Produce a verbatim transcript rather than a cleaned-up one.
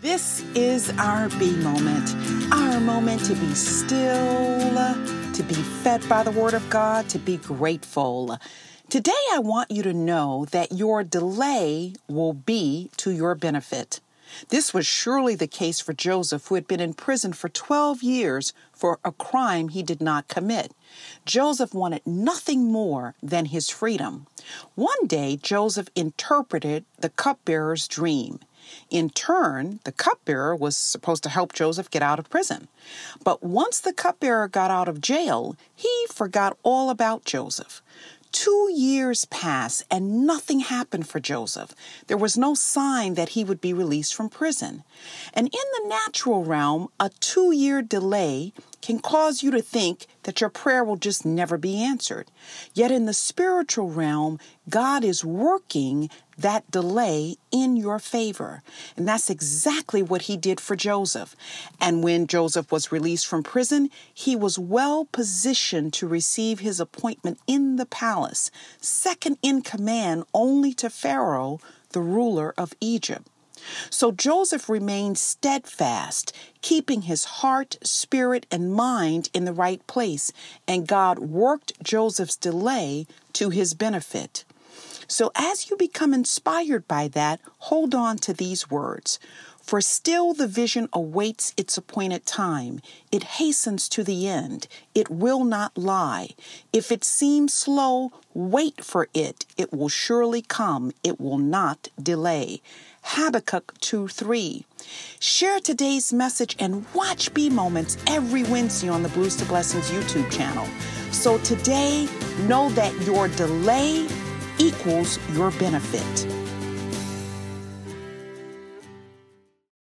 This is our B moment, our moment to be still, to be fed by the Word of God, to be grateful. Today, I want you to know that your delay will be to your benefit. This was surely the case for Joseph, who had been in prison for twelve years for a crime he did not commit. Joseph wanted nothing more than his freedom. One day, Joseph interpreted the cupbearer's dream. In turn, the cupbearer was supposed to help Joseph get out of prison. But once the cupbearer got out of jail, he forgot all about Joseph. Two years passed and nothing happened for Joseph. There was no sign that he would be released from prison. And in the natural realm, a two-year delay can cause you to think that your prayer will just never be answered. Yet in the spiritual realm, God is working that delay in your favor. And that's exactly what he did for Joseph. And when Joseph was released from prison, he was well positioned to receive his appointment in the palace, second in command only to Pharaoh, the ruler of Egypt. So Joseph remained steadfast, keeping his heart, spirit, and mind in the right place, and God worked Joseph's delay to his benefit. So as you become inspired by that, hold on to these words. For still the vision awaits its appointed time. It hastens to the end. It will not lie. If it seems slow, wait for it. It will surely come. It will not delay. Habakkuk two three. Share today's message and watch B Moments every Wednesday on the Blues to Blessings YouTube channel. So today, know that your delay equals your benefit.